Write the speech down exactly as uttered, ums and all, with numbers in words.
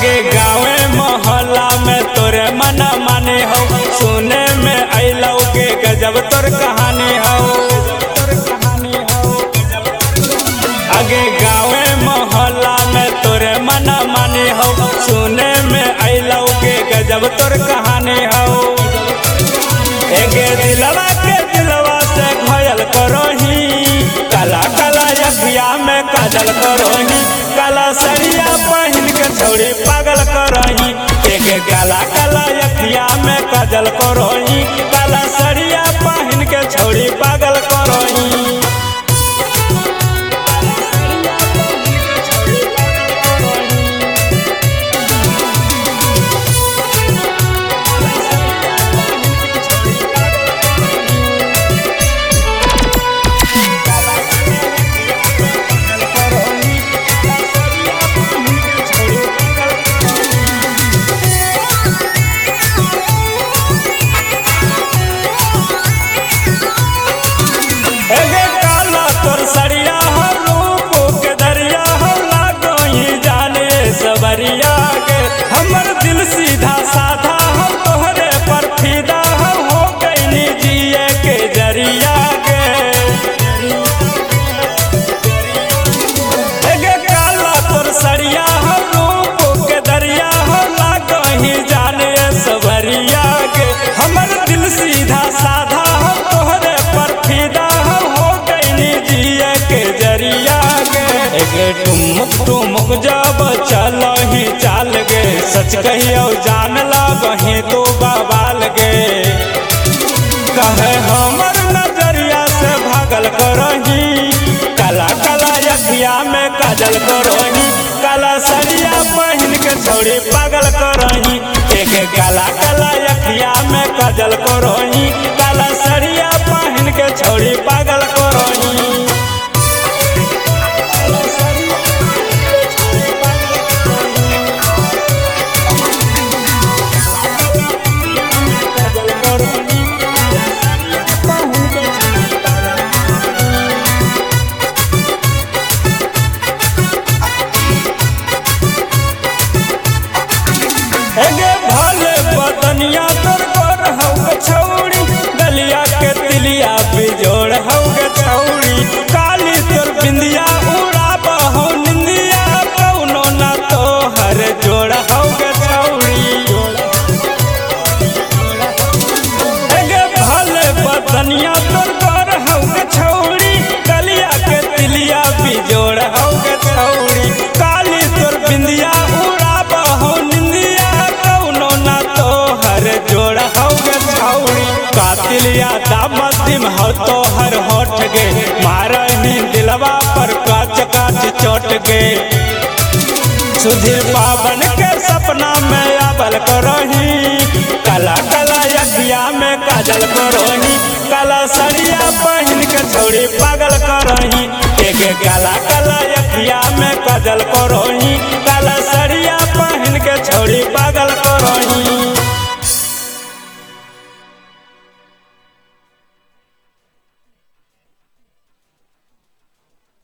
आगे गाँवे मोहल्ला में तोरे मना माने हो, सुने में अइलौ के गजब तोर कहानी हो। आगे गाँवे मोहल्ला में तोरे मना माने हो, सुने में अइलौ के गजब तोर कहानी हो। एगे दिलवा के दिलवा से घायल करोही, काला काला अखिया में काजल करोही, काला सरिया पहन के छौड़ी पागल करोही। एगे काला काला अखिया में काजल करोही, काला सरिया पहन के छौड़ी पागल करोही। हमर दिल सीधा साधा हो, तोहरे पर फिदा हो, हो गइनी जिए के जरिया के। एगे काला तोर सरिया हो, रूप के दरिया हो, लागही जाने सबरिया के। हमर दिल सीधा साधा हो, तोहरे पर फिदा हो, हो गइनी जिए के जरिया के। एगे टुमुक टुमुक जब चलही चाल गे, सच कहियो जान लगही तो बवाल गे। कहे हमर नजरिया से भागल करही, काला काला अखिया में काजल करही, काला सरिया पहन के छौड़ी पागल करही। एक काला काला अखिया में काजल करही, काला सरिया पहन के छौड़ी पागल करही। एगे भले बदनिया तोर गोर हौ छौड़ी, गलिया के तिलिया बिजोड़ हौ गे छौड़ी। काली तोर बिंदिया उड़ाब हो निंदिया, कौनो ना तोहर जोड़ हौ गे छौड़ी। एगे भले बदनिया तोर गोर हौ छौड़ी, गलिया के तिलिया बिजोड़ हौ गे छौड़ी। काली तोर बिंदिया उड़ाब हो जोड़ हौ गे छौड़ी। कातिलिया दामदिम हो तोहर होठ गे, मारही दिलवा पर काच काच चोट गे। सुधीर पावन के सपना में आबल करही, काला काला अखिया में काजल करही, काला सरिया पहन के छौड़ी पागल करही। एक काला काला अखिया में काजल करही, काला